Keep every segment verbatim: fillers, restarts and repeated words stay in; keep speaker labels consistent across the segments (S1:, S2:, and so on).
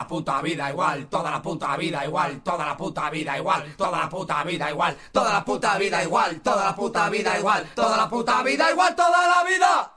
S1: puta vida igual, toda la puta vida igual, toda la puta vida igual, toda la puta vida igual, toda la puta vida igual, toda la puta vida igual, toda la puta vida igual, toda la vida.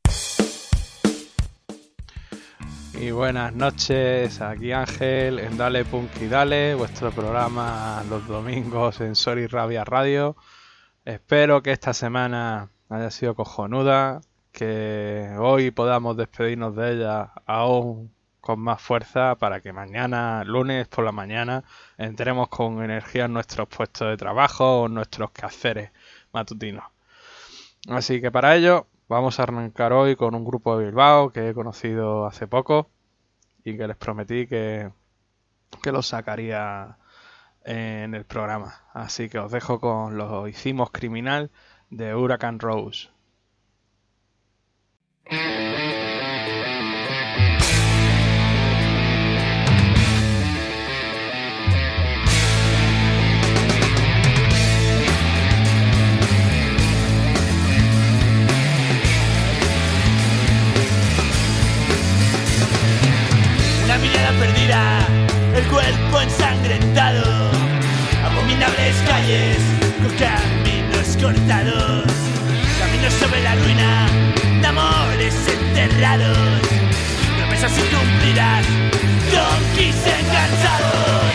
S2: Y buenas noches, aquí Ángel en Dale Punky Dale, vuestro programa los domingos en Sorry Rabia Radio. Espero que esta semana haya sido cojonuda, que hoy podamos despedirnos de ella aún con más fuerza para que mañana, lunes por la mañana, entremos con energía en nuestros puestos de trabajo o en nuestros quehaceres matutinos. Así que para ello vamos a arrancar hoy con un grupo de Bilbao que he conocido hace poco y que les prometí que, que los sacaría en el programa. Así que os dejo con Lo Hicimos Criminal de Hurricane Rose.
S3: Una mirada perdida, el cuerpo ensangrentado, abominables calles con caminos cortados, caminos sobre la ruina de amores enterrados, promesas incumplidas, yonkis enganchados.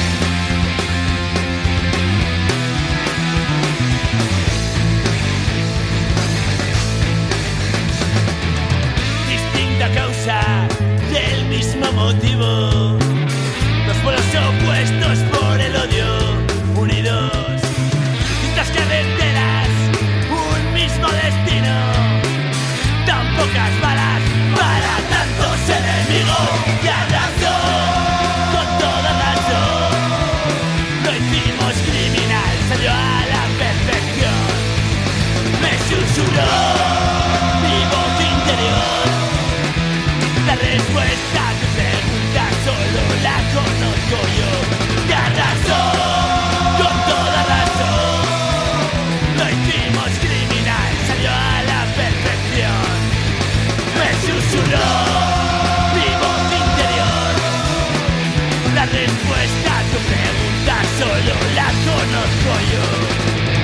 S3: Distinta causa del mismo motivo, dos polos opuestos por el odio, unidos, distintas carreteras, un mismo destino, tan pocas balas para tantos enemigos. Y arrasó con toda razón, lo hicimos criminal, salió a la perfección, me susurró mi voz interior. La respuesta a tu pregunta solo la conozco yo. Te arrasó con toda razón, lo hicimos criminal, salió a la perfección, me susurró mi voz interior. La respuesta a tu pregunta solo la conozco yo.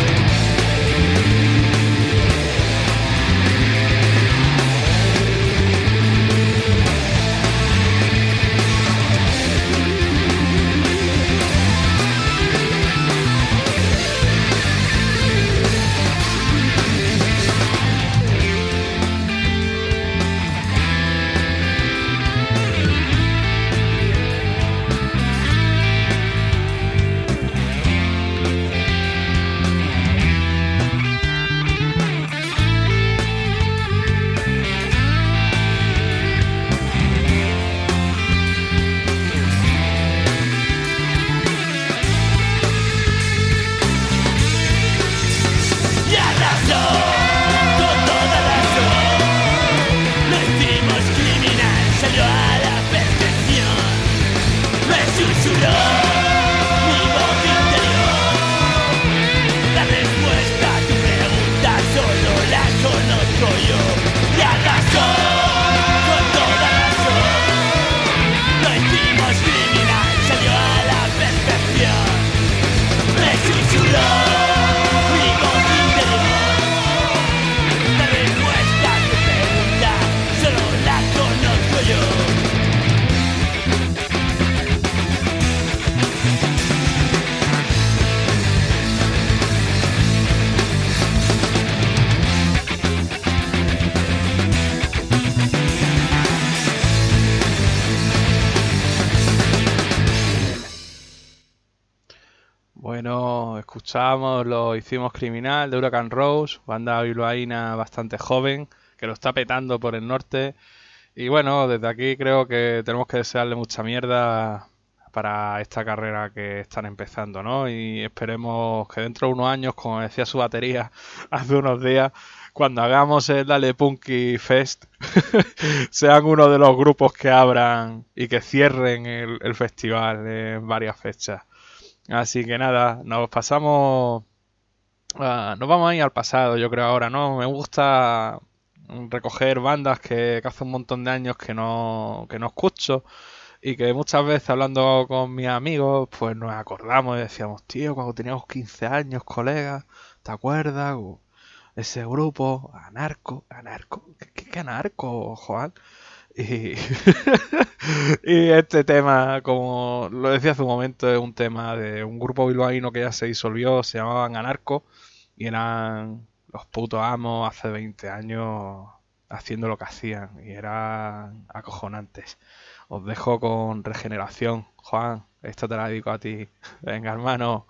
S2: Escuchábamos Lo Hicimos Criminal de Hurricane Rose, banda bilbaína bastante joven que lo está petando por el norte. Y bueno, desde aquí creo que tenemos que desearle mucha mierda para esta carrera que están empezando, ¿no? Y esperemos que dentro de unos años, como decía su batería hace unos días, cuando hagamos el Dale Punky Fest, sean uno de los grupos que abran y que cierren el, el festival en varias fechas. Así que nada, nos pasamos, uh, nos vamos a ir al pasado, yo creo ahora, ¿no? Me gusta recoger bandas que, que hace un montón de años que no, que no escucho Y que muchas veces hablando con mis amigos, pues nos acordamos y decíamos, tío, cuando teníamos quince años, colegas, ¿te acuerdas? O ese grupo, anarco, anarco, ¿qué, qué anarco, Juan? Y, y este tema, como lo decía hace un momento, es un tema de un grupo bilbaíno que ya se disolvió, se llamaban Anarco, y eran los putos amos hace veinte años haciendo lo que hacían, y eran acojonantes. Os dejo con Regeneración. Juan, esto te la dedico a ti. Venga, hermano.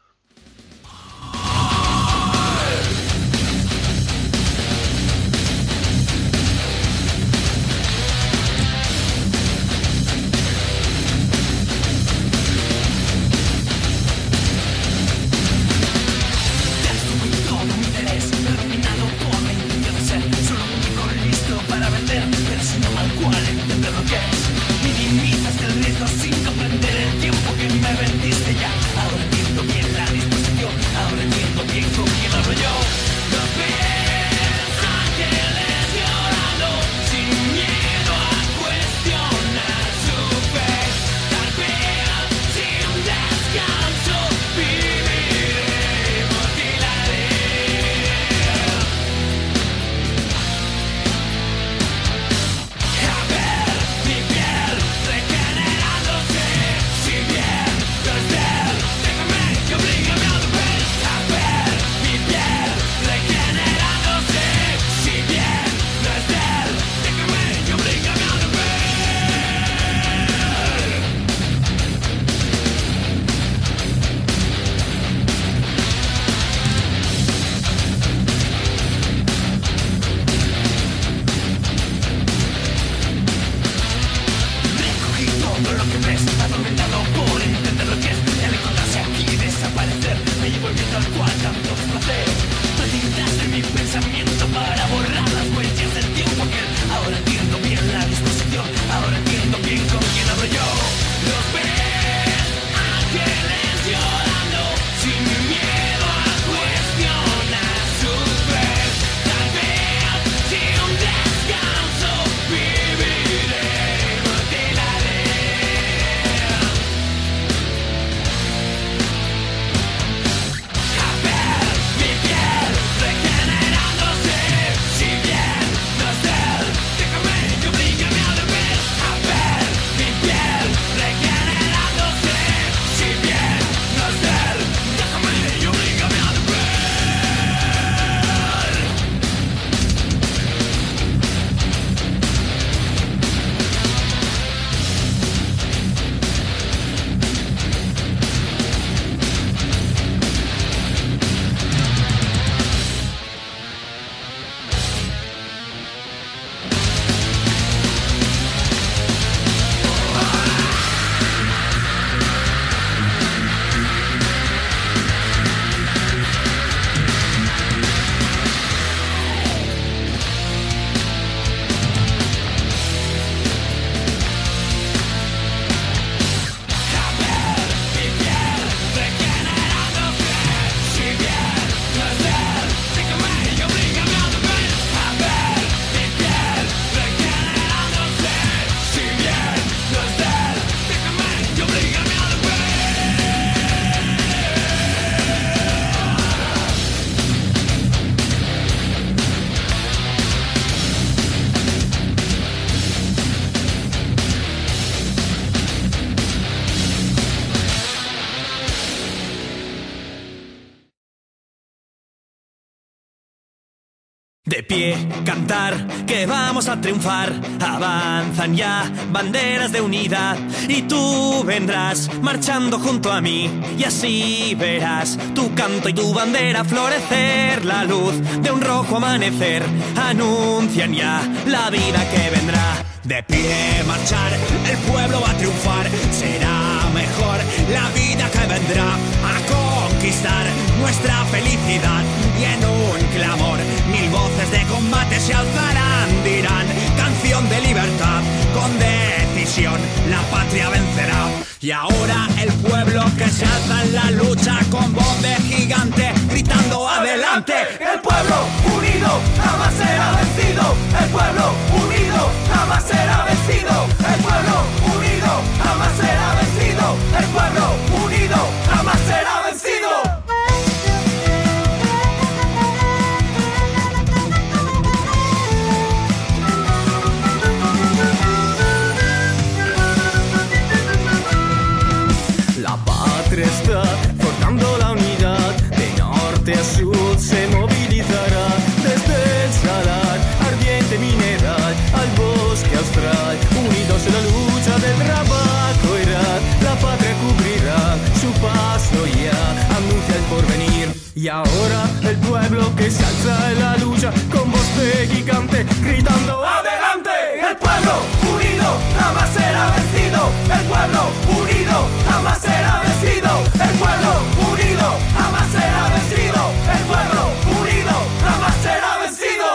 S3: De pie, cantar, que vamos a triunfar. Avanzan ya banderas de unidad y tú vendrás marchando junto a mí y así verás tu canto y tu bandera florecer. La luz de un rojo amanecer anuncian ya la vida que vendrá. De pie marchar, el pueblo va a triunfar. Será mejor la vida que vendrá a conquistar nuestra felicidad. Y en un clamor mil voces de combate se alzarán. Dirán canción de libertad, con decisión la patria vencerá. Y ahora el pueblo que se alza en la lucha con voz de gigante gritando adelante.
S1: El pueblo unido jamás será vencido. El pueblo unido jamás será vencido. El pueblo unido
S3: Y ahora el pueblo que se alza en la lucha con voz de gigante gritando ¡adelante! El pueblo unido jamás será vencido. El pueblo unido jamás será vencido. El pueblo unido jamás será vencido. El pueblo unido jamás será vencido.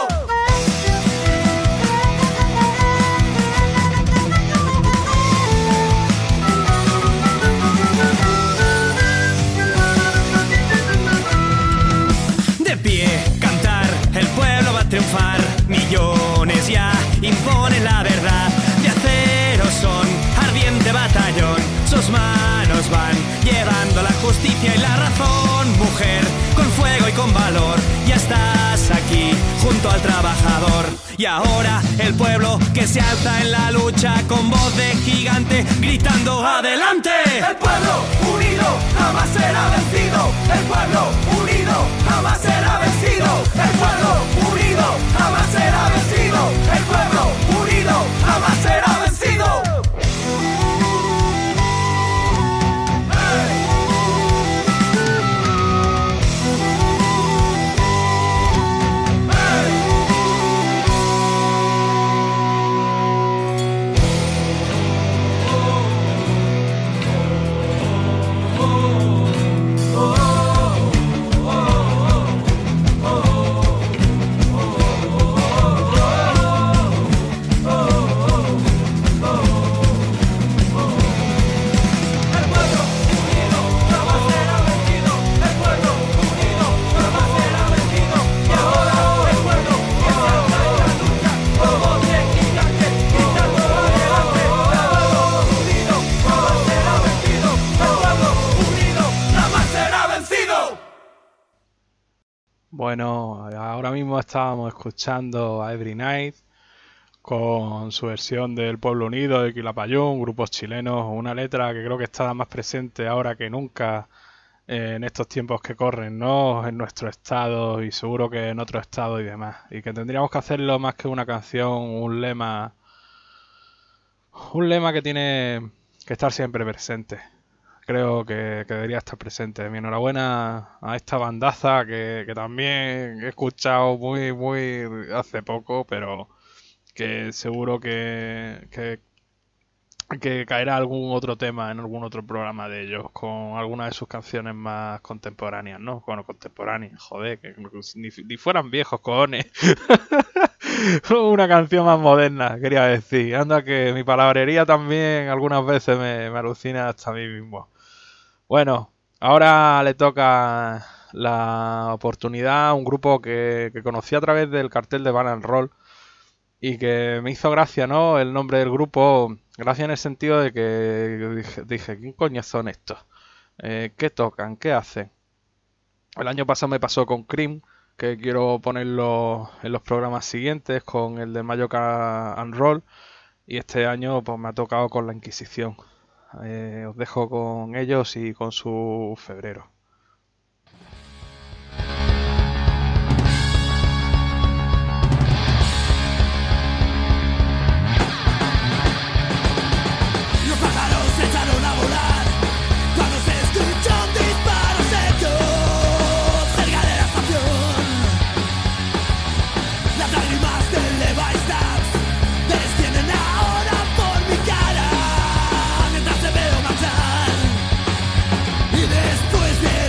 S3: De pie, cantar, el pueblo va a triunfar. Millones ya imponen la verdad. De acero son, ardiente batallón. Sus manos van llevando la justicia y la razón. Mujer, con fuego y con valor, ya estás aquí junto al trabajador. Y ahora el pueblo que se alza en la lucha con voz de gigante gritando ¡adelante! El pueblo unido jamás será vencido. El pueblo unido jamás será vencido. El pueblo unido jamás será vencido. El pueblo unido jamás será vencido.
S2: Bueno, ahora mismo estábamos escuchando a Every Night con su versión del Pueblo Unido de Quilapayún, grupos chilenos, una letra que creo que está más presente ahora que nunca eh, en estos tiempos que corren, ¿no? En nuestro estado y seguro que en otro estado y demás. Y que tendríamos que hacerlo más que una canción, un lema, un lema que tiene que estar siempre presente. Creo que, que debería estar presente. Mi enhorabuena a esta bandaza que, que también he escuchado muy, muy hace poco, pero que seguro que, que, que caerá algún otro tema en algún otro programa de ellos, con alguna de sus canciones más contemporáneas, ¿no? Bueno, contemporáneas, joder, que ni, ni fueran viejos, cojones. Una canción más moderna, quería decir. Anda que mi palabrería también algunas veces me, me alucina hasta a mí mismo. Bueno, ahora le toca la oportunidad a un grupo que, que conocí a través del cartel de Van Roll y que me hizo gracia, ¿no? El nombre del grupo, gracia en el sentido de que dije, dije ¿quién coño son estos? Eh, ¿Qué tocan? ¿Qué hacen? El año pasado me pasó con Cream, que quiero ponerlo en los programas siguientes, con el de Mayoca and Roll, y este año pues me ha tocado con la Inquisición. Eh, os dejo con ellos y con su Febrero.
S3: Los pájaros se echaron a volar cuando se escuchó un disparo seco cerca de la estación. Las lágrimas del Levi Stacks descienden ahora por mi cara mientras te veo marchar. Y después de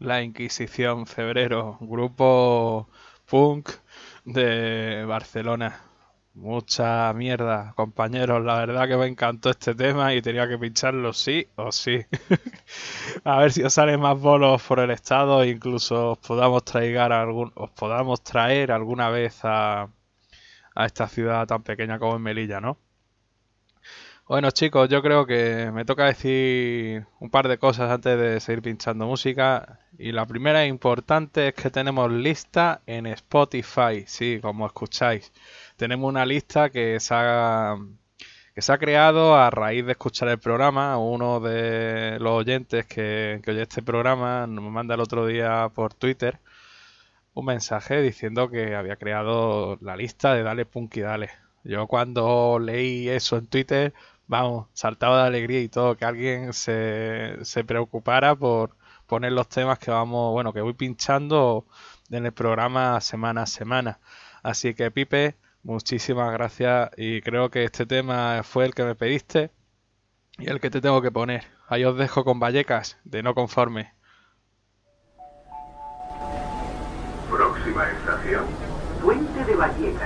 S2: La Inquisición Febrero, grupo punk de Barcelona. Mucha mierda, compañeros. La verdad que me encantó este tema y tenía que pincharlo sí o sí. A ver si os salen más bolos por el estado e incluso os podamos traer algún, os podamos traer alguna vez a, a esta ciudad tan pequeña como es Melilla, ¿no? Bueno, chicos, yo creo que me toca decir un par de cosas antes de seguir pinchando música. Y la primera importante es que tenemos lista en Spotify, sí, como escucháis. Tenemos una lista que se ha, que se ha creado a raíz de escuchar el programa. Uno de los oyentes que, que oye este programa nos manda el otro día por Twitter un mensaje diciendo que había creado la lista de Dale Punky Dale. Yo cuando leí eso en Twitter, vamos, saltaba de alegría y todo, que alguien se, se preocupara por poner los temas que vamos, bueno, que voy pinchando en el programa semana a semana. Así que, Pipe, muchísimas gracias y creo que este tema fue el que me pediste y el que te tengo que poner. Ahí os dejo con Vallecas, de No Conforme.
S4: Próxima estación, Puente de Vallecas.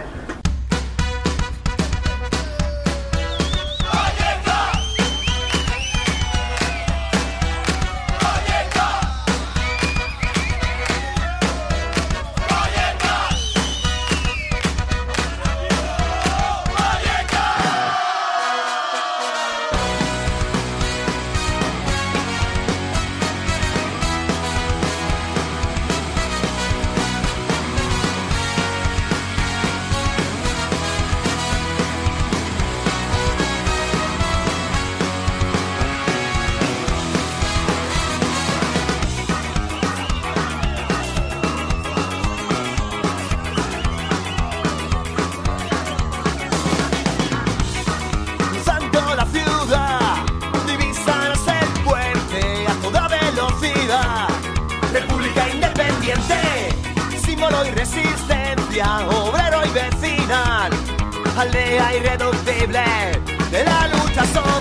S3: Obrero y vecinal, aldea irreductible de la lucha social,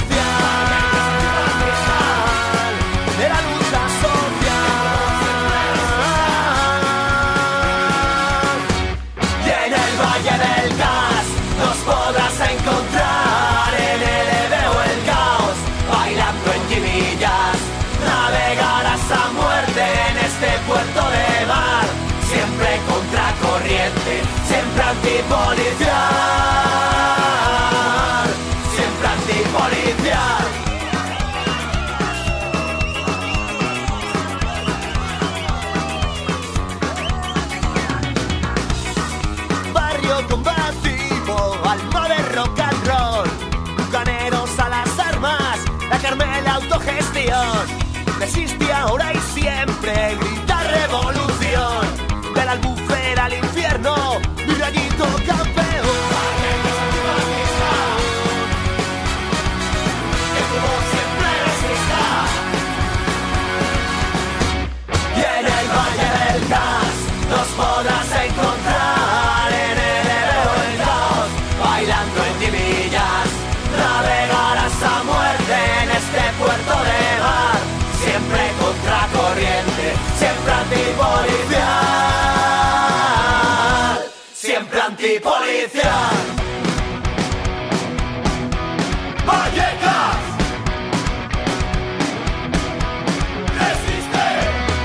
S3: de la lucha social. Y en el Valle del Gas nos podrás encontrar en el Ebro o el caos, bailando en quimillas, navegarás a muerte en este puerto de mar. Siempre contracorriente, siempre antipolicial, siempre antipolicial. Barrio combativo, alma de rock and roll, bucaneros a las armas, la Carmela autogestión. Resiste ahora y siempre, grita revolución. De la albufera al infierno, mi rayito campeón. Que tu voz siempre resista. Y en el Valle del Gas nos podrás encontrar en el Ebro o el caos, bailando en timillas, navegarás a muerte en este puerto de mar. Siempre contracorriente, siempre antipolicial, siempre antipolicial. Vallecas, resiste.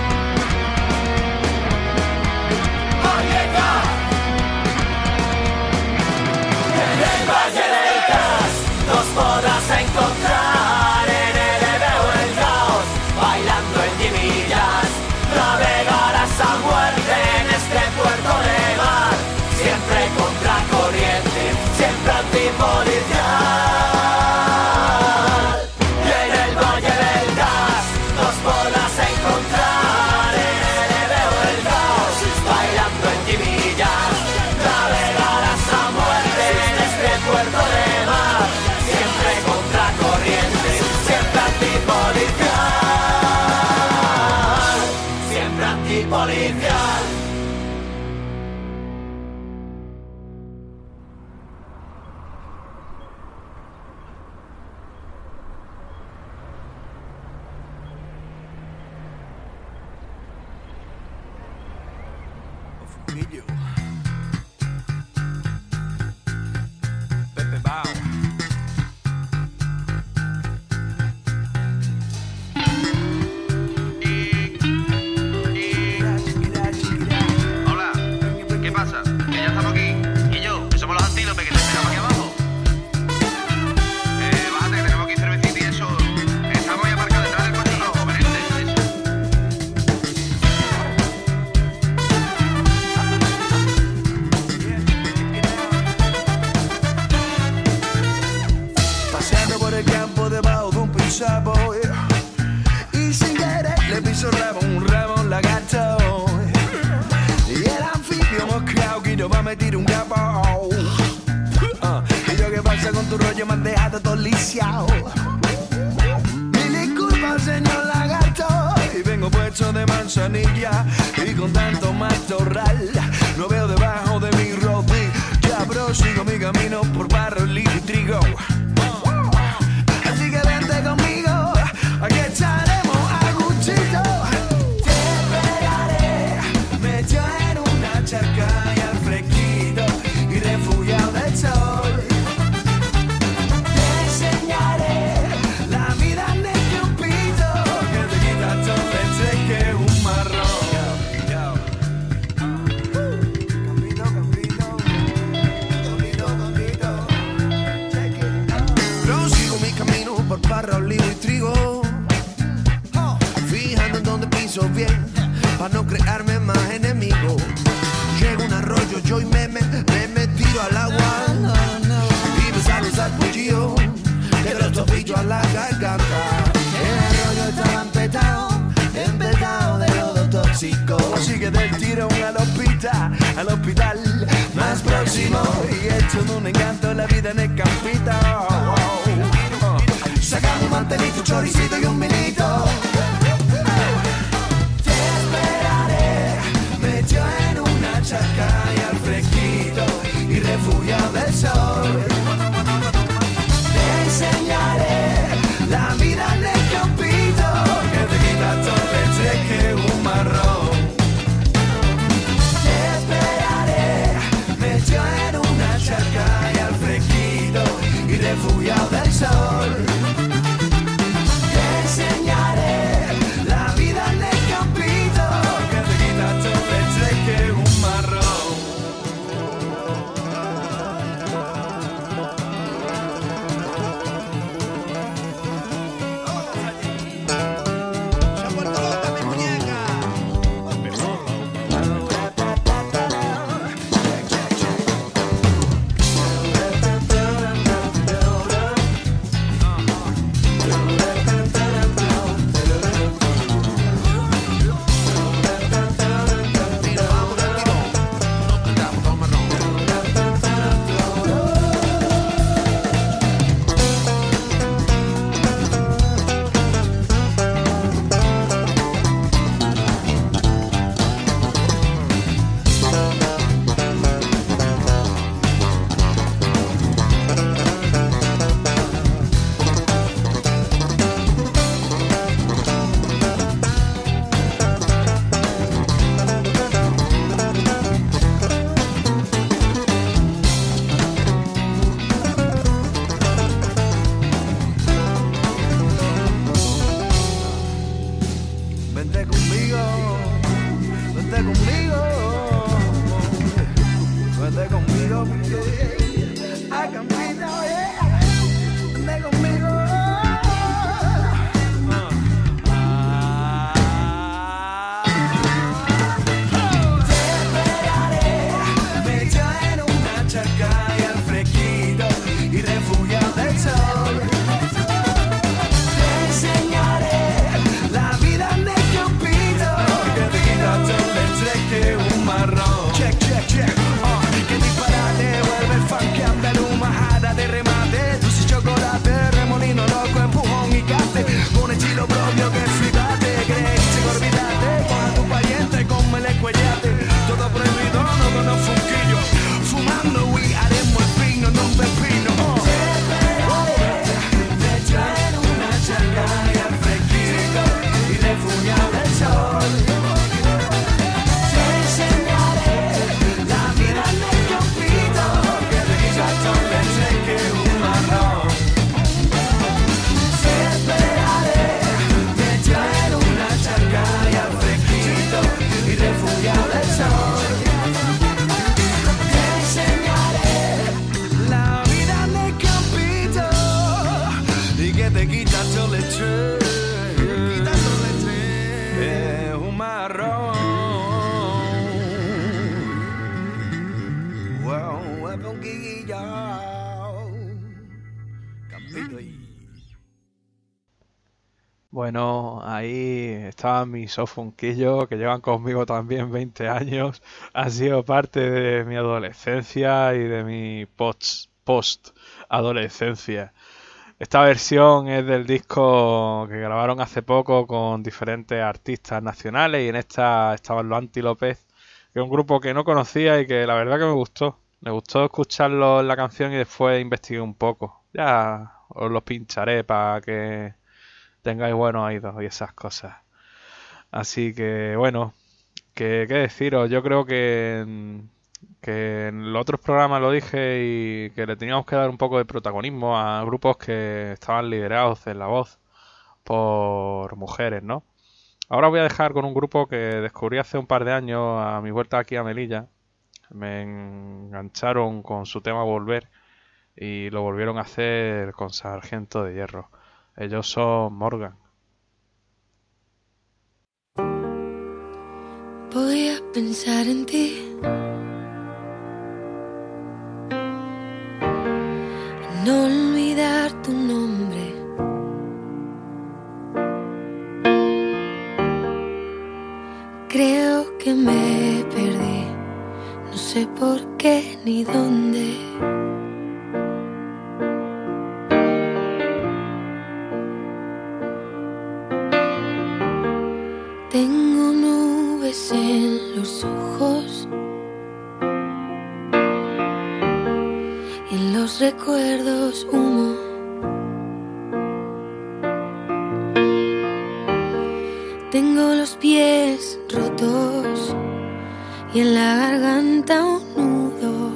S3: Vallecas, en el Valle del Gas nos podrás encontrar en el Ebro o el caos, bailando en timillas, navegarás a muerte en este puerto de mar. Siempre contracorriente, siempre antipolicial. Y en el Valle del Gas nos podrás encontrar en el Ebro o el caos, bailando en timillas, navegarás a muerte en este puerto de mar. Siempre contracorriente, siempre antipolicial, siempre antipolicial.
S5: Guillo. Pepe Bao.
S6: Hola, ¿qué pasa? Que ya estamos aquí. Y yo, que somos los antílopes que te esperamos aquí abajo. Eh, bájate, que tenemos aquí cervecita y eso. Estamos ya aparcados detrás del coche rojo, vente, eso.
S5: Paseando por el campo debajo de un pisapo, yeah. Y sin querer le piso el rabo, un rabo lagarto. Y el anfibio moscao que yo va a meter un capo. Uh, y yo, ¿qué pasa con tu rollo? Me han dejado todo lisiado. Mil disculpas, señor lagarto. Y vengo puesto de manzanilla. Y con tanto matorral no veo debajo de mi rodilla. Ya prosigo mi camino por barro, lijo y trigo. Así que vente conmigo, aquí estaremos a gustito. Te esperaré, metido en una charca y al fresquito y refugiado del sol. Te enseñaré la vida en el campito, que te quita todo el que es un marrón. Campito, campito, campito, campito. Prosigo mi camino por barra, olivo y trigo, fijando en donde piso bien, para no crearme más enemigos. Llego a un arroyo, yo y meme, me, me tiro al agua, y me sale un sarpullido, que los tobillos a la garganta. El arroyo estaba empetado, empetado de lodo tóxico. Así que del tirón al hospital, al hospital más próximo. Y hecho de un encanto la vida en el campito. Sacamos un mantelito, un choricito y un vinito. Te esperaré, metido en una charca y al fresquito y refugiado del sol. Te enseñaré la vida en el campito, que te quita todo el estrés que es un marrón. Te esperaré, metido en una charca y al fresquito
S2: Bueno, ahí estaban mis sofunquillos que llevan conmigo también veinte años. Han sido parte de mi adolescencia y de mi post, post-adolescencia. Esta versión es del disco que grabaron hace poco con diferentes artistas nacionales y en esta estaban los Antílopes, que es un grupo que no conocía y que la verdad que me gustó. Me gustó escucharlo en la canción y después investigué un poco. Ya os los pincharé para que tengáis buenos oídos y esas cosas. Así que bueno, que, qué deciros, yo creo que, que en los otros programas lo dije y que le teníamos que dar un poco de protagonismo a grupos que estaban liderados en la voz por mujeres, ¿no? Ahora voy a dejar con un grupo que descubrí hace un par de años a mi vuelta aquí a Melilla. Me engancharon con su tema Volver y lo volvieron a hacer con Sargento de Hierro. Ellos son Morgan.
S7: Voy a pensar en ti, no olvidar tu nombre. Creo que me perdí, no sé por qué ni dónde. Tengo nubes en los ojos y en los recuerdos humo. Tengo los pies rotos y en la garganta un nudo.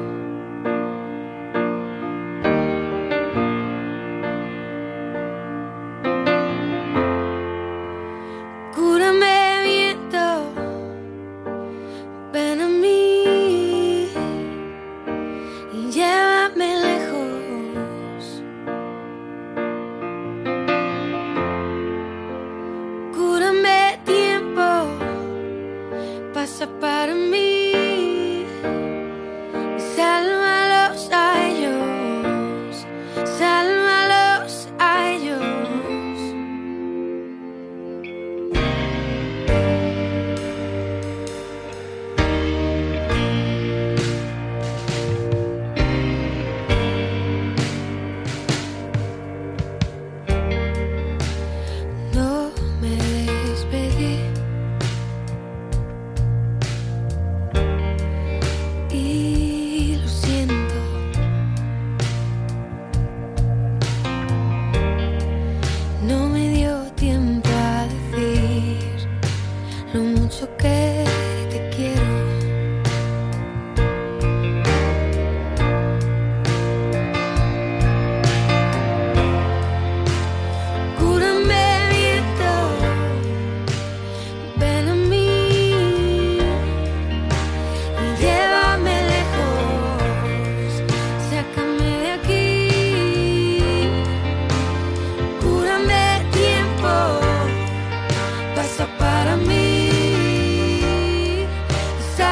S7: Cúrame, viento, ven a mí y llévame lejos. Cúrame, tiempo, pasa para mí. Sálvalos a ellos, sálvalos a ellos. No me despedí y lo siento. No me dio tiempo a decir lo mucho que te quiero. Cúrame, viento, ven a mí y llévame lejos, sácame de aquí. Cúrame, tiempo, pasa para mí.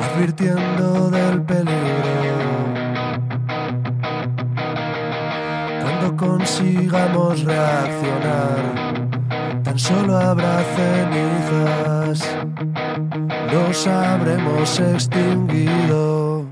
S5: advirtiendo del peligro. Cuando consigamos reaccionar, tan solo habrá cenizas, nos habremos extinguido.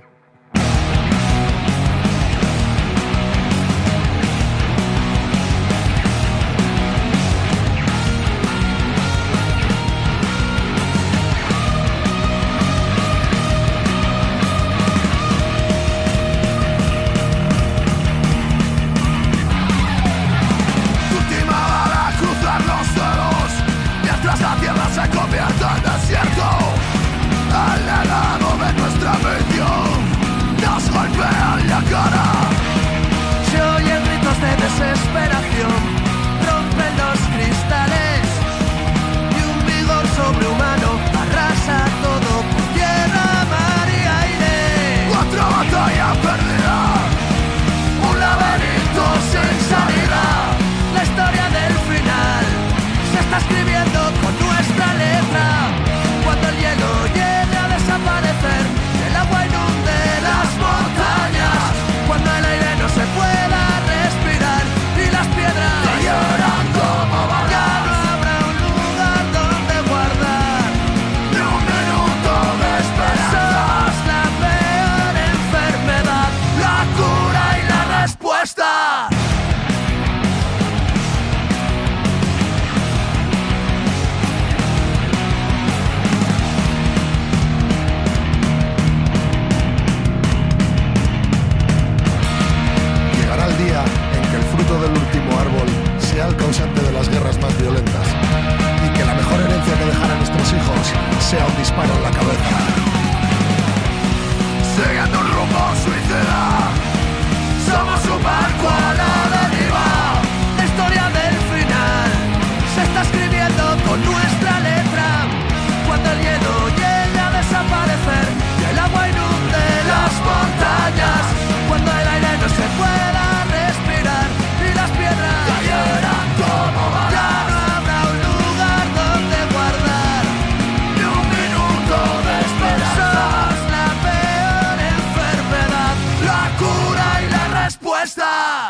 S8: La tierra se convierte en desierto. El legado de nuestra ambición nos golpea en la cara.
S5: Se oyen gritos de desesperación, rompen los cristales y un vigor sobrehumano arrasa todo por tierra, mar y aire.
S8: Otra batalla perdida, un laberinto sin salida.
S5: La historia del final se está escribiendo con nuestra letra. Cuando el hielo llegue a desaparecer, el agua inunde las montañas, cuando el aire no se pueda respirar y las piedras
S8: te lloran como balas,
S5: ya no habrá un lugar donde guardar
S8: ni un minuto de esperanza.
S5: Somos la peor enfermedad,
S8: la cura y la respuesta.
S9: El día en que el fruto del último árbol sea el causante de las guerras más violentas y que la mejor herencia que dejarán nuestros hijos sea un disparo en la cabeza.
S8: Siguiendo un rumbo suicida, somos un barco a la deriva.
S5: La historia del final se está escribiendo con nuestra letra. Cuando el hielo llegue a desaparecer y el agua inunde las montañas, cuando el aire no se pueda respirar y las piedras
S8: te lloran como balas,
S5: ya no habrá un lugar donde guardar
S8: ni un minuto de esperanza.
S5: Somos la peor enfermedad,
S8: la cura y la respuesta.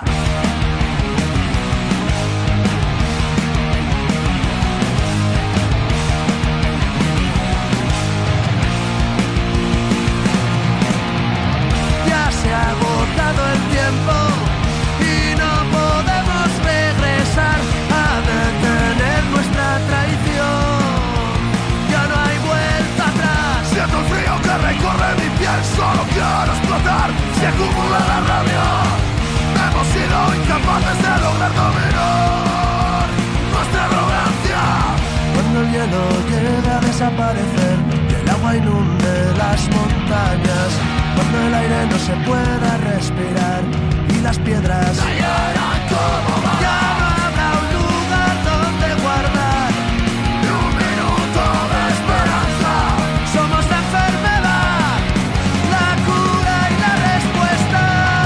S5: Ya se ha agotado el tiempo y no podemos regresar a detener nuestra traición. Ya no hay vuelta atrás.
S8: Siento el frío que recorre mi piel, solo quiero explotar. Se acumula la rabia, hemos sido incapaces de lograr dominar nuestra arrogancia.
S5: Cuando el hielo llegue a desaparecer y el agua inunde las montañas, cuando el aire no se pueda respirar y las piedras
S8: te lloran como balas,
S5: ya no habrá un lugar donde guardar
S8: ni un minuto de esperanza.
S5: Somos la enfermedad, la cura y la respuesta.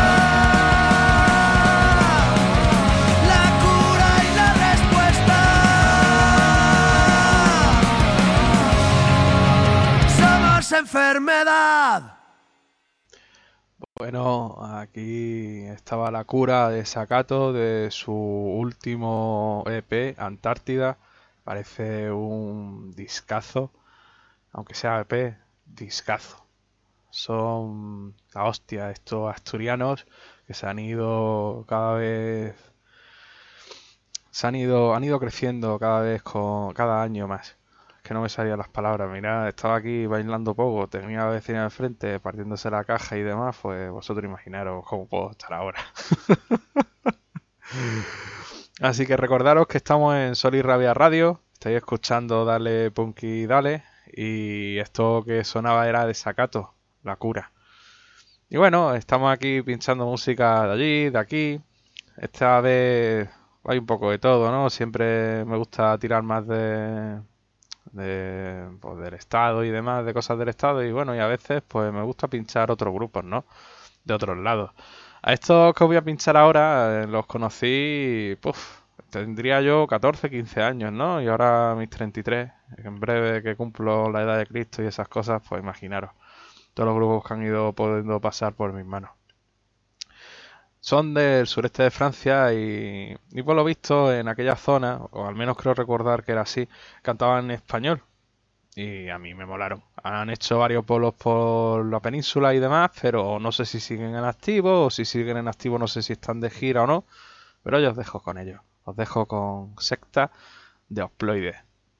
S5: La cura y la respuesta. Somos enfermedad.
S2: Bueno, aquí estaba la cura de Sakato de su último E P, Antártida. Parece un discazo, aunque sea E P, discazo. Son la hostia estos asturianos que se han ido cada vez, se han ido, han ido creciendo cada vez con cada año más. Que no me salían las palabras. Mirad, estaba aquí bailando poco, tenía a la vecina al frente partiéndose la caja y demás, pues vosotros imaginaros cómo puedo estar ahora. Así que recordaros que estamos en Sol y Rabia Radio, estáis escuchando Dale Punky Dale, y esto que sonaba era de Sakato, La Cura. Y bueno, estamos aquí pinchando música de allí, de aquí. Esta vez hay un poco de todo, ¿no? Siempre me gusta tirar más de... de pues, del estado y demás, de cosas del estado, y bueno, y a veces pues me gusta pinchar otros grupos, ¿no? De otros lados. A estos que os voy a pinchar ahora, eh, los conocí, puf, tendría yo catorce, quince años, ¿no? Y ahora mis treinta y tres, en breve que cumplo la edad de Cristo y esas cosas, pues imaginaros. todos los grupos que han ido pudiendo pasar por mis manos. Son del sureste de Francia y, y por lo visto en aquella zona, o al menos creo recordar que era así, cantaban en español. Y a mí me molaron. Han hecho varios polos por la península y demás, pero no sé si siguen en activo, o si siguen en activo no sé si están de gira o no. Pero yo os dejo con ellos. Os dejo con Secta de Osploide.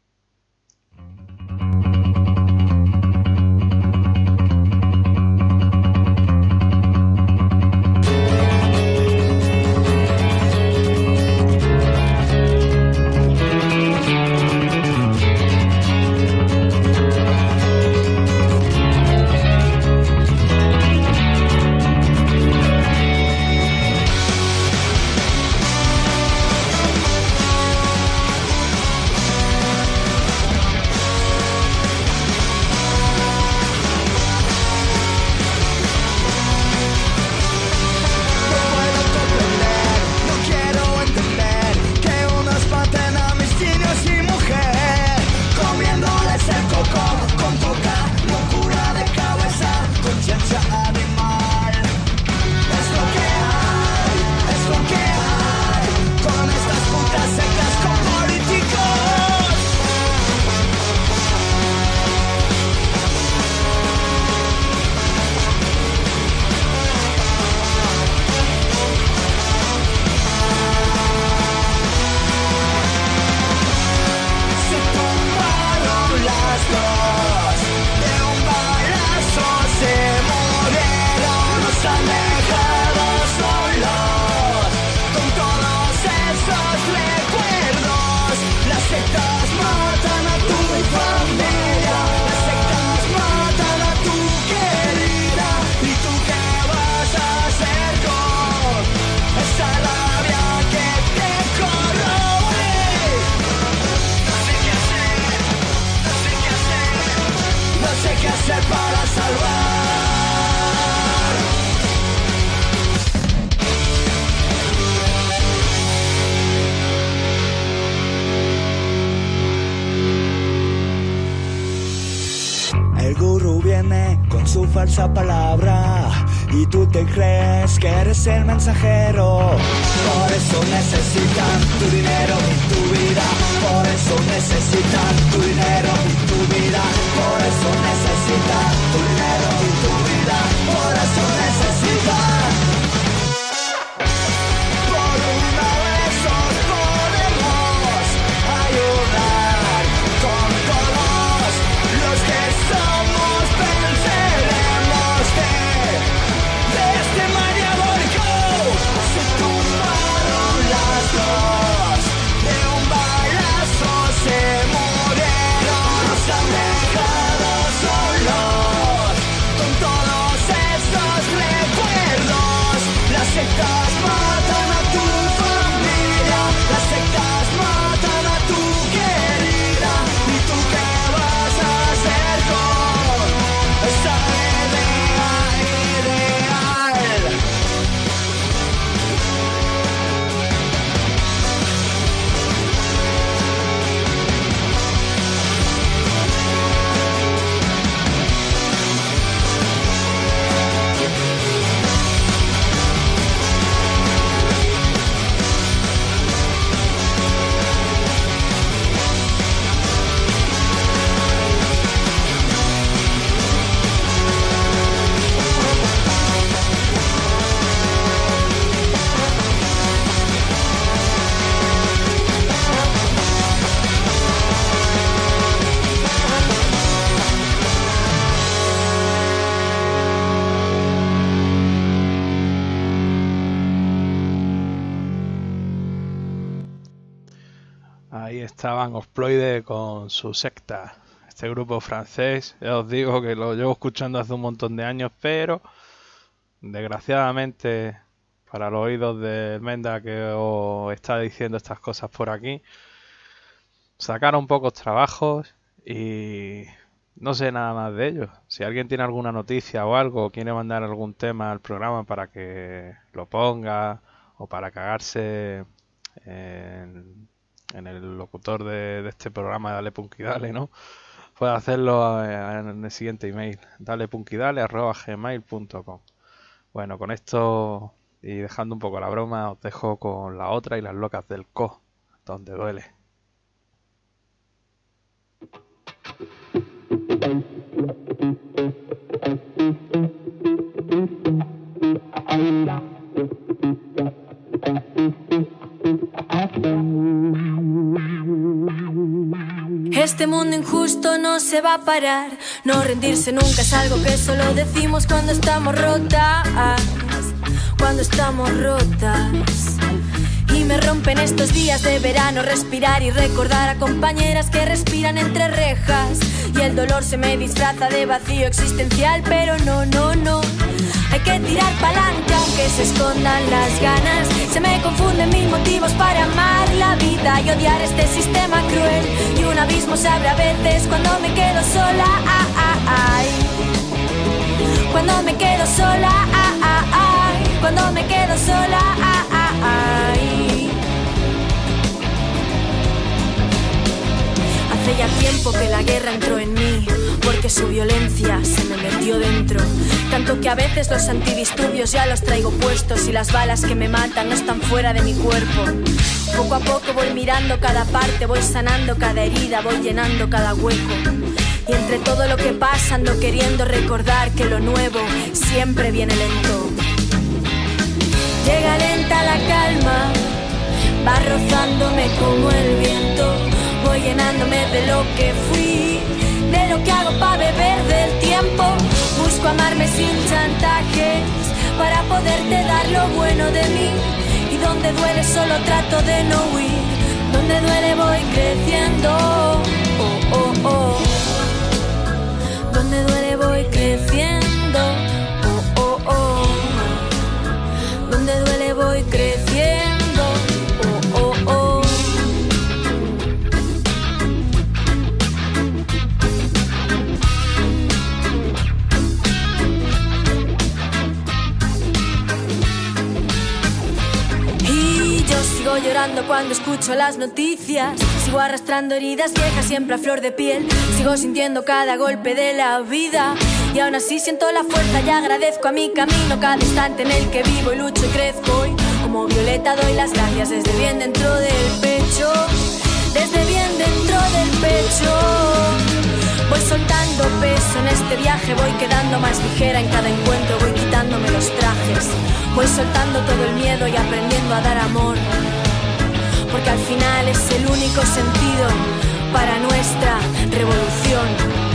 S10: Falsa palabra y tú te crees que eres el mensajero. Por eso necesitan tu dinero y tu vida. Por eso necesitan tu dinero y tu vida. Por eso necesitan tu dinero y tu vida. Por eso necesitan. Por una vez os podemos ayudar con todos los que somos. Desde Mariabólico se tumbaron las dos, de un balazo se murieron, nos han dejado solos, con todos estos recuerdos. Las sectas matan a tu familia, las sectas matan a tu querida, ¿y tú qué vas a hacer con esa idea ideal?
S2: Ahí estaban Osploide con su Secta, este grupo francés. Ya os digo que lo llevo escuchando hace un montón de años, pero desgraciadamente para los oídos de Menda, que os está diciendo estas cosas por aquí, sacaron pocos trabajos y no sé nada más de ellos. Si alguien tiene alguna noticia o algo, o quiere mandar algún tema al programa para que lo ponga, o para cagarse en, en el locutor de, de este programa, Dale Punk y Dale, ¿no? puedes hacerlo en el siguiente email, dalepunkydale arroba gmail punto com. Bueno, con esto y dejando un poco la broma, os dejo con la otra y las locas del Co, donde duele.
S7: Este mundo injusto no se va a parar. No rendirse nunca es algo que solo decimos cuando estamos rotas. Cuando estamos rotas. Y me rompen estos días de verano respirar y recordar a compañeras que respiran entre rejas. Y el dolor se me disfraza de vacío existencial, pero no, no, no. Hay que tirar pa'lante aunque se escondan las ganas. Se me confunden mil motivos para amar la vida y odiar este sistema cruel. Y un abismo se abre a veces cuando me quedo sola. Ah, ah, ay. Cuando me quedo sola. Ah, ah, ay. Cuando me quedo sola. Ah, ah, ay. Hace ya tiempo que la guerra entró en mí, porque su violencia se me metió dentro. Tanto que a veces los antidisturbios ya los traigo puestos y las balas que me matan no están fuera de mi cuerpo. Poco a poco voy mirando cada parte, voy sanando cada herida, voy llenando cada hueco. Y entre todo lo que pasa ando queriendo recordar que lo nuevo siempre viene lento. Llega lenta la calma, va rozándome como el viento. Voy llenándome de lo que fui, de lo que hago para beber del tiempo. Busco amarme sin chantajes para poderte dar lo bueno de mí. Y donde duele solo trato de no huir. Donde duele voy creciendo. Oh, oh, oh. Donde duele voy creciendo. Oh, oh, oh. Donde duele voy creciendo. Oh, oh, oh. Sigo llorando cuando escucho las noticias. Sigo arrastrando heridas viejas siempre a flor de piel. Sigo sintiendo cada golpe de la vida. Y aún así siento la fuerza y agradezco a mi camino cada instante en el que vivo y lucho y crezco. Y como Violeta doy las gracias desde bien dentro del pecho. Desde bien dentro del pecho. Voy soltando peso en este viaje, voy quedando más ligera en cada encuentro, voy quitándome los trajes. Voy soltando todo el miedo y aprendiendo a dar amor. Porque al final es el único sentido para nuestra revolución.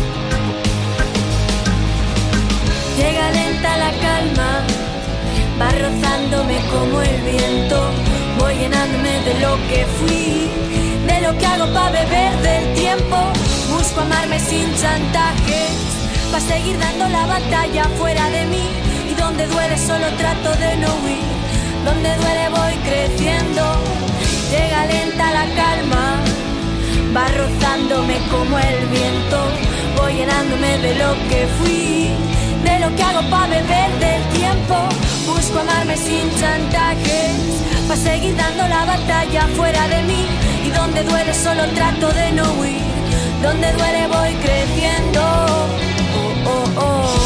S7: Llega lenta la calma, va rozándome como el viento. Voy llenándome de lo que fui, de lo que hago para beber del tiempo. Busco amarme sin chantajes, pa' seguir dando la batalla fuera de mí. Y donde duele solo trato de no huir. Donde duele voy creciendo. Llega lenta la calma, va rozándome como el viento. Voy llenándome de lo que fui, de lo que hago pa' beber del tiempo. Busco amarme sin chantajes, pa' seguir dando la batalla fuera de mí. Y donde duele solo trato de no huir. Donde duele voy creciendo. Oh, oh,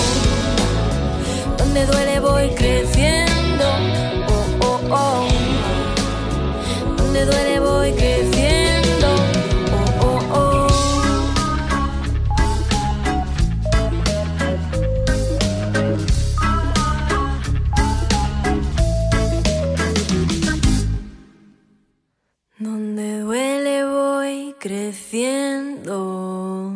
S7: oh. Donde duele voy creciendo. Oh, oh, oh. Donde duele voy creciendo. Oh, oh, oh. Donde duele voy creciendo.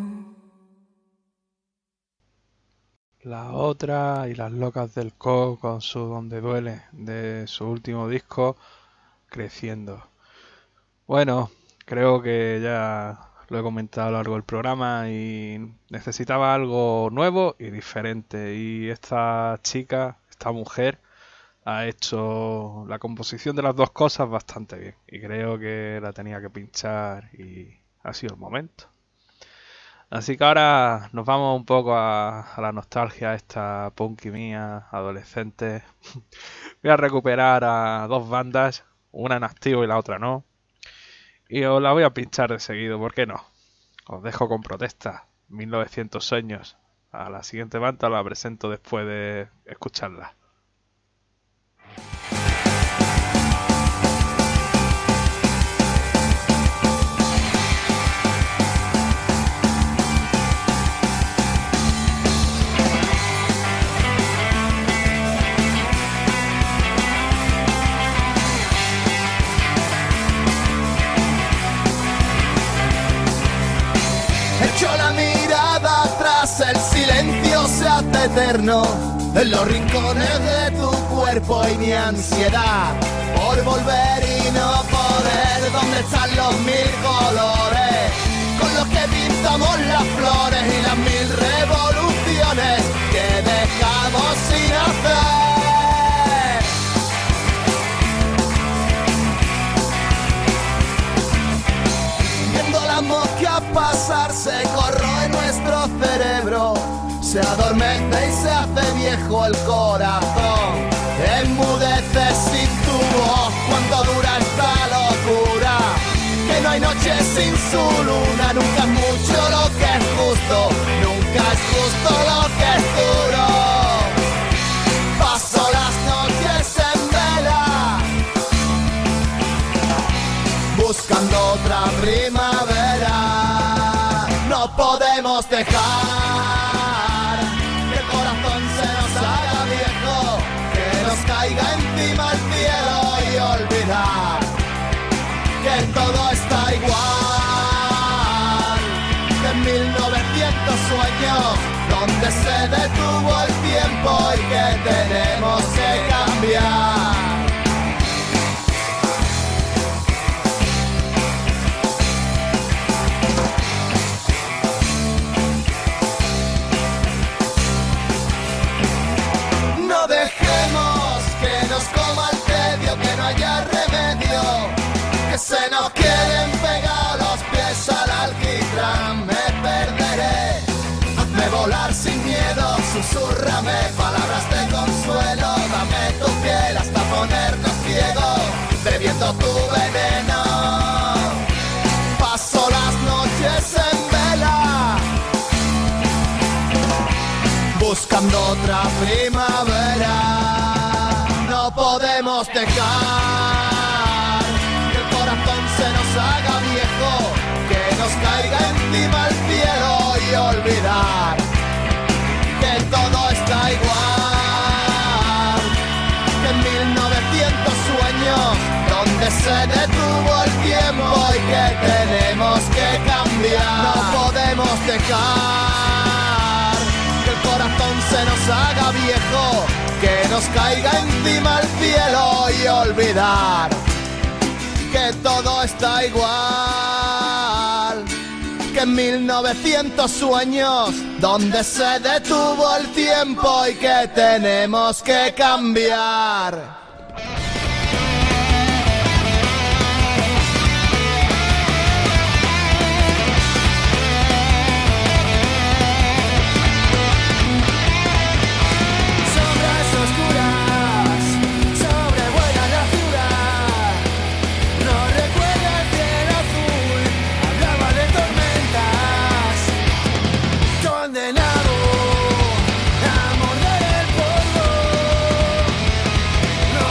S2: La otra y las locas del Co con su Donde duele de su último disco, Creciendo. Bueno, creo que ya lo he comentado a lo largo del programa y necesitaba algo nuevo y diferente. Y esta chica, esta mujer, ha hecho la composición de las dos cosas bastante bien. Y creo que la tenía que pinchar y ha sido el momento. Así que ahora nos vamos un poco a, a la nostalgia esta punky mía, adolescente. Voy a recuperar a dos bandas, una en activo y la otra no. Y os la voy a pinchar de seguido, ¿por qué no? Os dejo con Protesta, mil novecientos sueños. A la siguiente banda la presento después de escucharla.
S8: Echo la mirada atrás, el silencio se hace eterno en los rincones de tu cuerpo y mi ansiedad por volver y no poder. ¿Dónde están los mil colores con los que pintamos las flores y las mil revoluciones que dejamos sin hacer? Las moscas pasar se corroe nuestro cerebro, se adormece y se hace viejo el corazón, enmudece sin tu voz. ¿Cuánto dura esta locura? Que no hay noche sin su luna. Nunca es mucho lo que es justo, nunca es justo lo que es duro. Paso las noches en vela, buscando otra primavera. No podemos dejar que el corazón se nos haga viejo, que nos caiga encima el cielo y olvidar que todo está igual. Que en mil novecientos sueños, donde se detuvo el tiempo y que tenemos que cambiar. Que se nos quieren pegar los pies al alquitrán. Me perderé, hazme volar sin miedo, susúrrame palabras de consuelo. Dame tu piel hasta ponernos ciegos, bebiendo tu veneno. Paso las noches en vela, buscando otra primavera. No podemos dejar se nos haga viejo, que nos caiga encima el cielo y olvidar que todo está igual. Que en mil novecientos sueños, donde se detuvo el tiempo y que tenemos que cambiar. No podemos dejar que el corazón se nos haga viejo, que nos caiga encima el cielo y olvidar que todo está igual. Que en mil novecientos sueños, donde se detuvo el tiempo y que tenemos que cambiar.
S5: No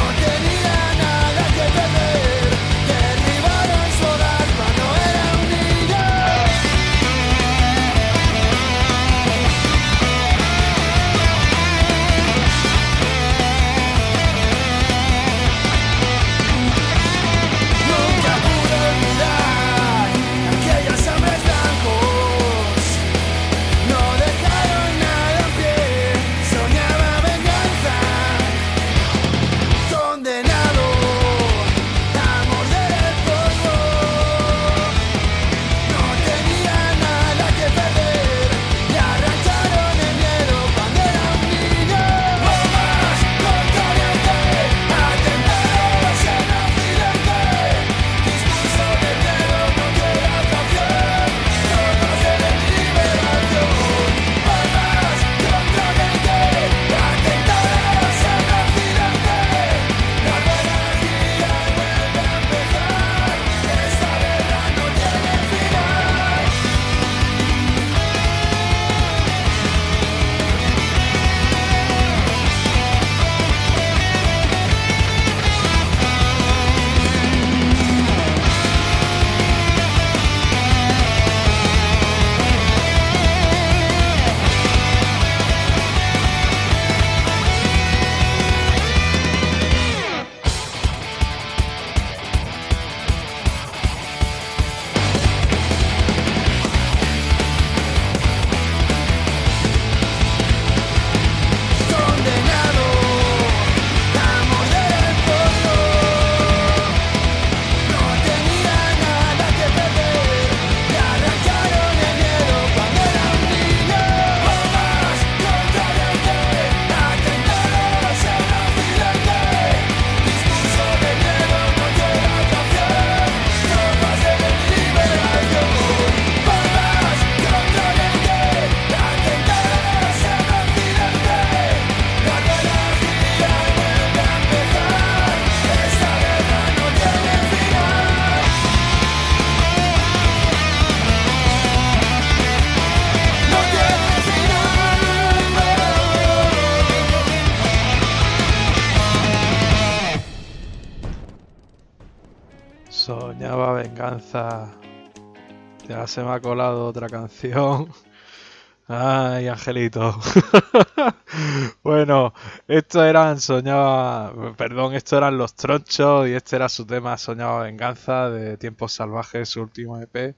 S2: Soñaba venganza. Ya se me ha colado otra canción. Ay, Angelito. Bueno, estos eran Soñaba... Perdón, estos eran Los Tronchos y este era su tema Soñaba venganza de Tiempos Salvajes, su último E P.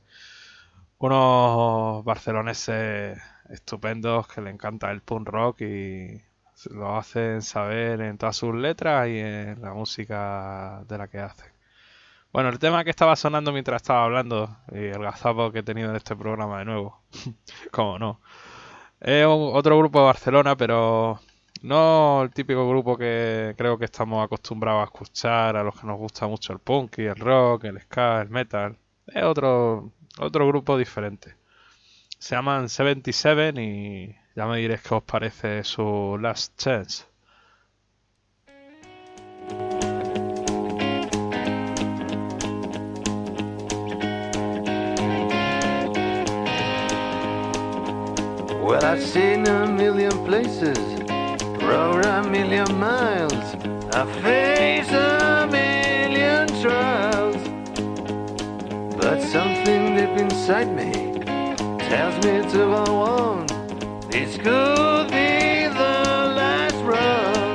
S2: Unos barceloneses estupendos que le encanta el punk rock y lo hacen saber en todas sus letras y en la música de la que hacen. Bueno, el tema que estaba sonando mientras estaba hablando y el gazapo que he tenido en este programa de nuevo, cómo no, es un, otro grupo de Barcelona, pero no el típico grupo que creo que estamos acostumbrados a escuchar a los que nos gusta mucho el punk y el rock, el ska, el metal. Es otro, otro grupo diferente. Se llaman setenta y siete y ya me diréis qué os parece su Last Chance.
S11: Well, I've seen a million places, rode a million miles, I face a million trials, but something deep inside me tells me to go on. This could be the last run.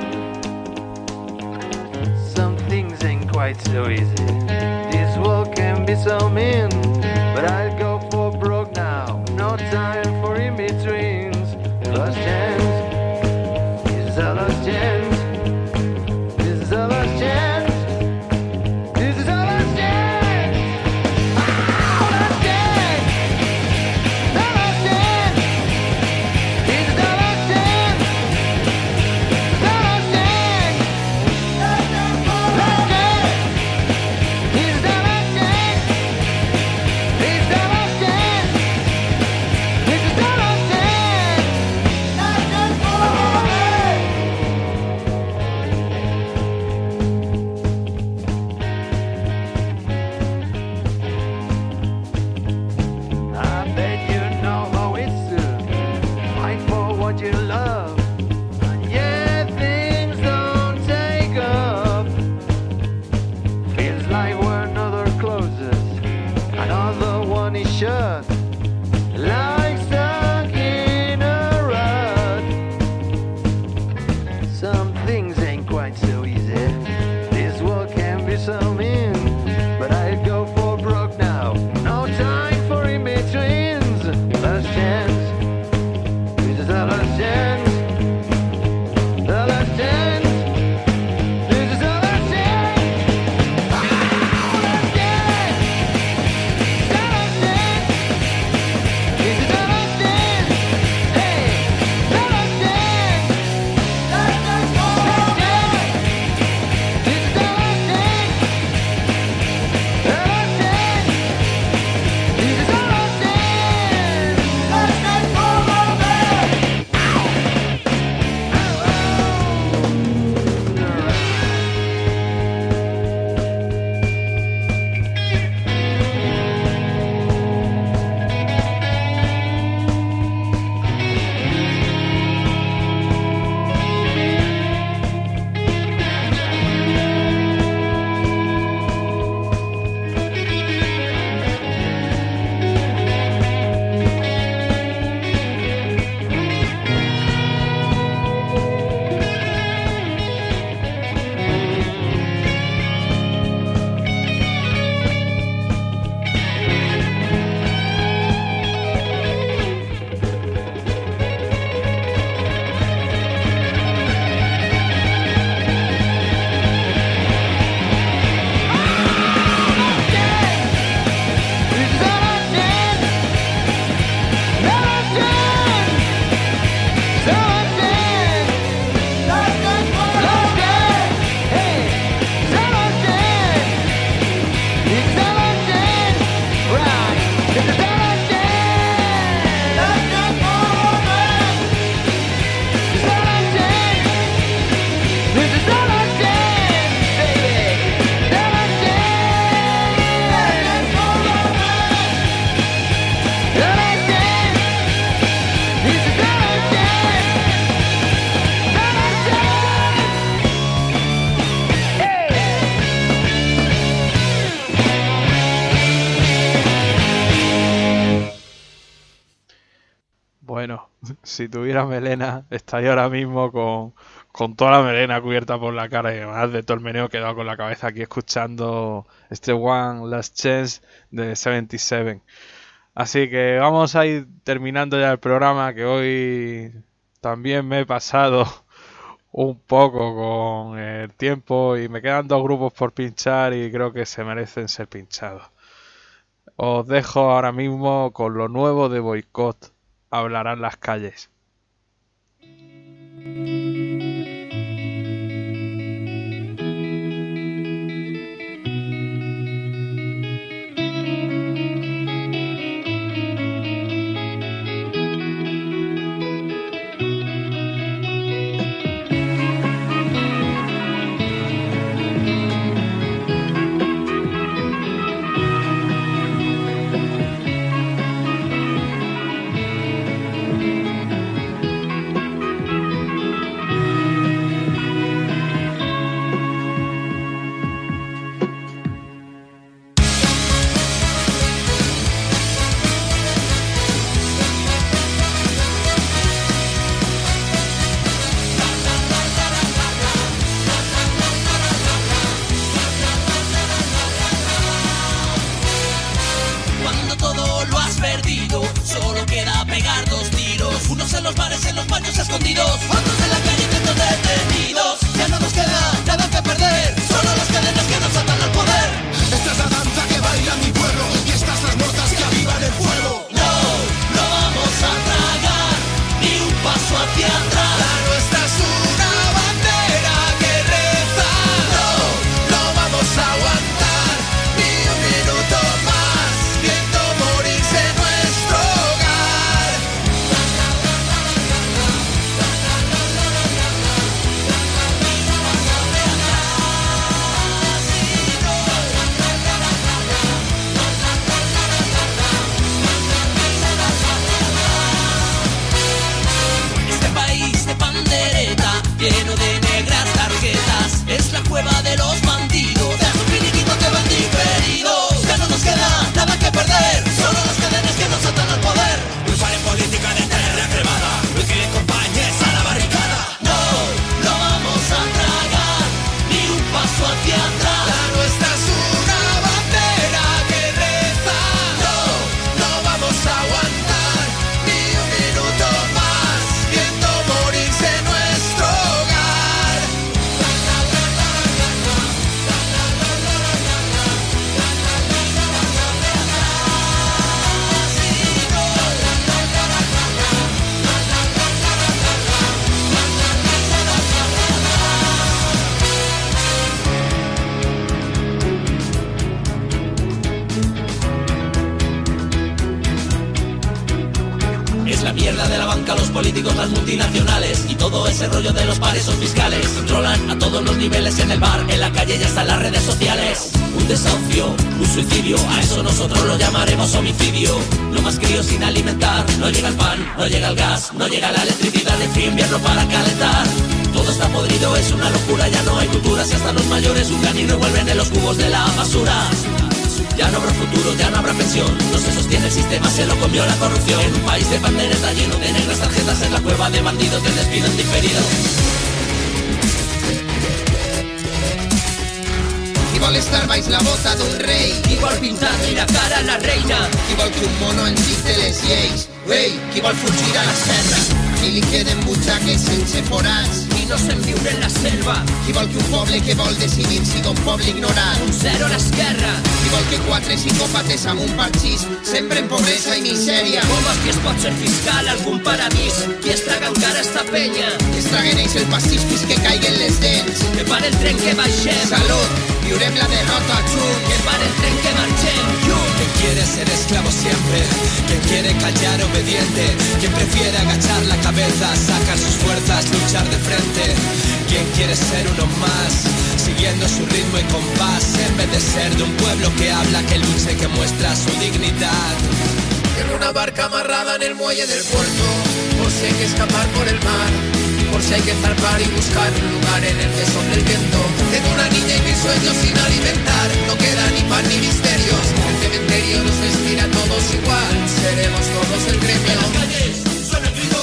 S11: Some things ain't quite so easy. This world can be so mean, but I'll go for broke now. No time for in-betweens. Lost chance. This is a lost chance. This is a lost chance. This is a lost chance. Ah, lost chance. A lost chance. This is a lost chance. A lost chance. Lost chance. This is a lost chance.
S2: mío. Si tuviera melena, estaría ahora mismo con, con toda la melena cubierta por la cara y además de todo el meneo que he dado con la cabeza aquí escuchando este One Last Chance de setenta y siete. Así que vamos a ir terminando ya el programa, que hoy también me he pasado un poco con el tiempo y me quedan dos grupos por pinchar y creo que se merecen ser pinchados. Os dejo ahora mismo con lo nuevo de Boicot, Hablarán las calles.
S3: Las multinacionales y todo ese rollo de los paraísos fiscales controlan a todos los niveles, en el bar, en la calle y hasta en las redes sociales. Un desahucio, un suicidio, a eso nosotros lo llamaremos homicidio. Lo más crío sin alimentar, no llega el pan, no llega el gas, no llega la electricidad, en frío invierno para calentar. Todo está podrido, es una locura, ya no hay cultura, si hasta los mayores jugan y revuelven en los cubos de la basura. Ya no habrá futuro, ya no habrá pensión, no se sostiene el sistema, se lo comió la corrupción. En un país de pandereta lleno de negras tarjetas, en la cueva de bandidos te despiden diferido.
S12: Qui vol estar baix la bota d'un rei,
S3: qui vol pintar-li la cara a la reina,
S12: qui vol que un mono encite les lleis,
S3: ei, qui vol fugir a la serra,
S12: qui li queden butxaques sense forats,
S3: qui no sent viure en la selva,
S12: qui vol que un poble que vol decidir siga un poble ignorant,
S3: un zero a l'esquerra,
S12: qui vol que quatre psicòpates amb un parxís sembren pobresa i misèria.
S3: Com és que es pot ser fiscal algun paradís, qui es traga encara esta penya,
S12: que es traguen ells el pastís fins que caiguen les dents,
S3: que pare el tren que baixem,
S12: salut, viurem la derrota junts,
S3: que pare el tren que marxem junts.
S13: Quien quiere ser esclavo siempre, quien quiere callar obediente, quien prefiere agachar la cabeza, sacar sus fuerzas, luchar de frente, quien quiere ser uno más, siguiendo su ritmo y compás, en vez de ser de un pueblo que habla, que lucha y que muestra su dignidad.
S12: En una barca amarrada en el muelle del puerto, por si hay que escapar por el mar, por si hay que zarpar y buscar un lugar en el que sople el viento. Tengo una niña y mis sueños sin alimentar, no queda ni pan ni misterios, el cementerio nos vestirá a todos igual, seremos todos el gremio.
S3: En las calles suena el grito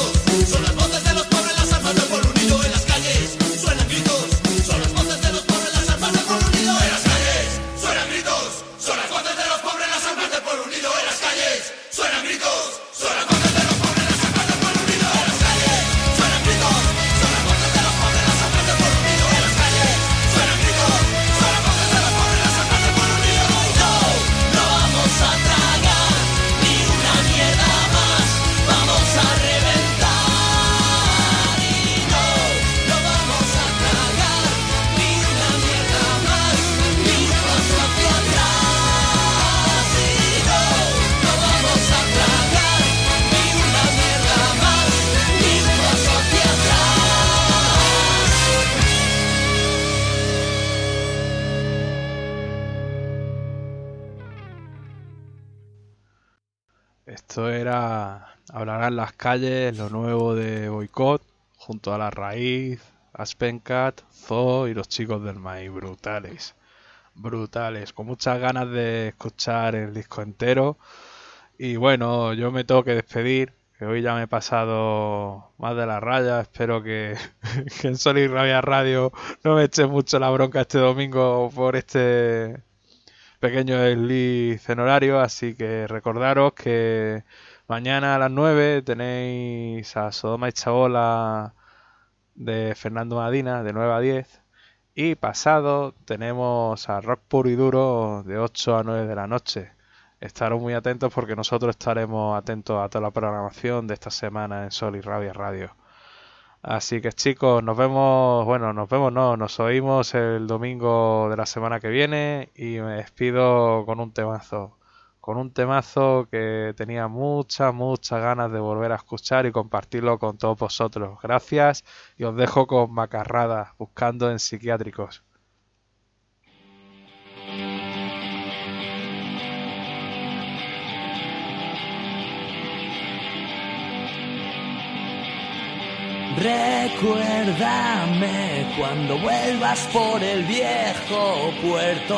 S2: esto era Hablará en las calles, lo nuevo de Boicot, junto a La Raíz, Aspencat, Zoo y los Chicos del Maíz. Brutales, brutales, con muchas ganas de escuchar el disco entero. Y bueno, yo me tengo que despedir, que hoy ya me he pasado más de la raya. Espero que, que en Sol y Rabia Radio no me eche mucho la bronca este domingo por este pequeño desliz en horario. Así que recordaros que mañana a las nueve tenéis a Sodoma y Chabola de Fernando Madina de nueve a diez. Y pasado tenemos a Rock Puro y Duro de ocho a nueve de la noche. Estaros muy atentos porque nosotros estaremos atentos a toda la programación de esta semana en Sol y Rabia Radio. Así que chicos, nos vemos, bueno, nos vemos no, nos oímos el domingo de la semana que viene y me despido con un temazo. Con un temazo que tenía muchas, muchas ganas de volver a escuchar y compartirlo con todos vosotros. Gracias y os dejo con Macarrada, Buscando en Psiquiátricos.
S10: Recuérdame cuando vuelvas por el viejo puerto.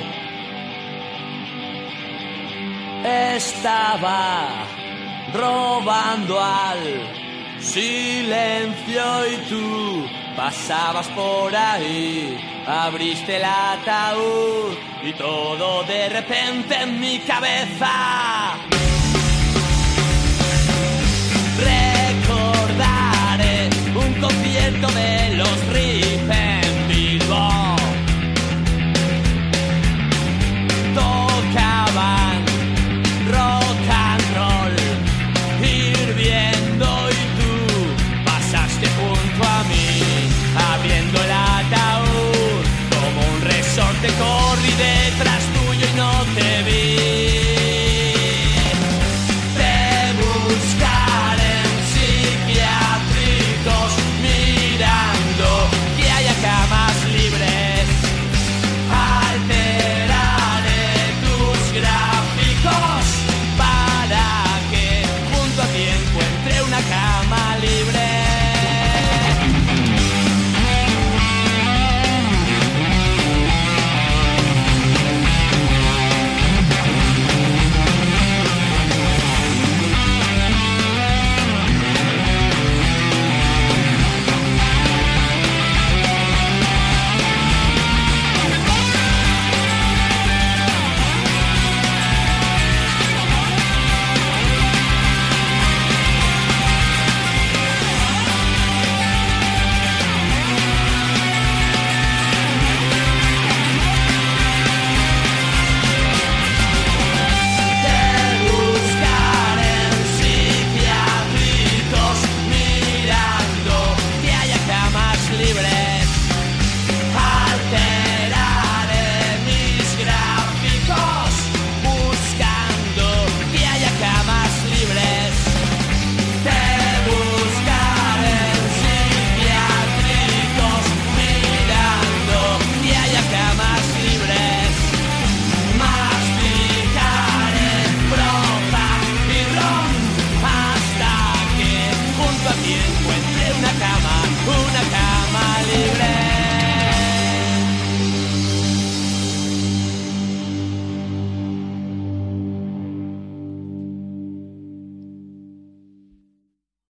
S10: Estaba robando al silencio y tú pasabas por ahí, abriste el ataúd y todo de repente en mi cabeza. Recordaré un concierto de los R I P en Bilbao.